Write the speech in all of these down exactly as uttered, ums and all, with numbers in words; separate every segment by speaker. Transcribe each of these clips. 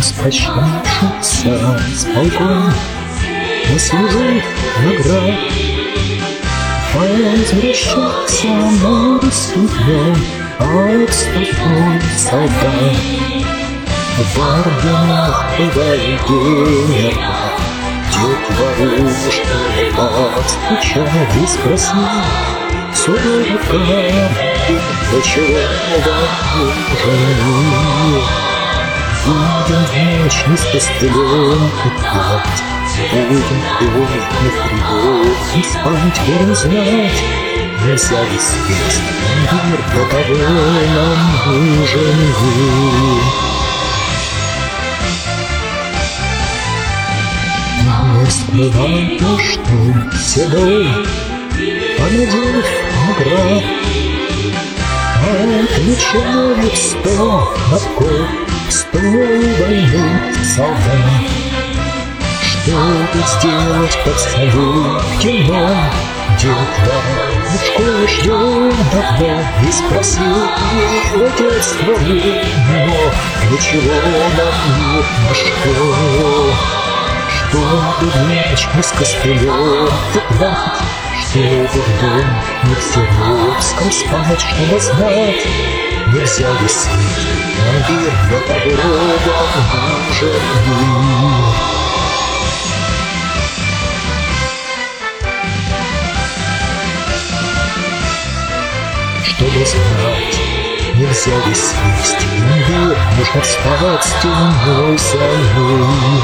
Speaker 1: распрощавшийся с полком заслужив наград, возвращался на рассудном отступной солдат. В орденах бывает генерал, детвору, что подстучал и спросил сурово, для чего вам нужен? Будем в ночь не с костылем петлять, будем сегодня тревог не спать, будем знать, нельзя висеть, мир для того нам нужен вы. Не скрывай то, что седой, понадев наград, отмечает сто годков, сто войны солдат. Чтобы сделать под столом кино, детвору школы ждем давно, и спросил его детство но для чего нам нужно что? Чтобы мяч не с костылем петлять, чтобы в дом не в Серовском спать, чтобы знать, нельзя висеть, наверное, дорога нужен мир. Чтобы знать, нельзя висеть, мир нужно вставать стеной за ним.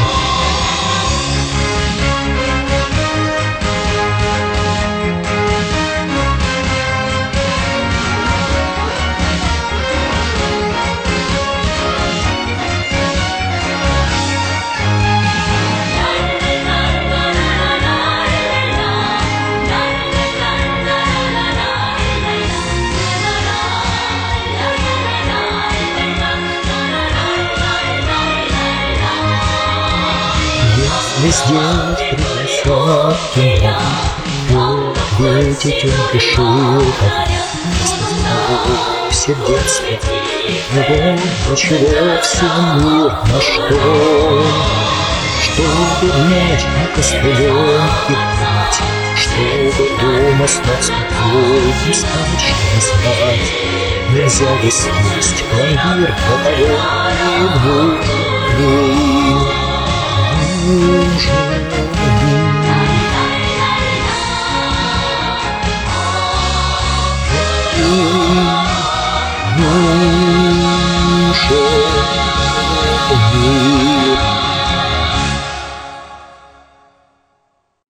Speaker 1: Не сделать припасать кино, ответить он решил, все детство, его ничего, все мир на что, чтобы мяч на костылем играть, чтобы дома стать спокойным, не спать, что знать, нельзя висеть, а мир до того не нужен. Нужен.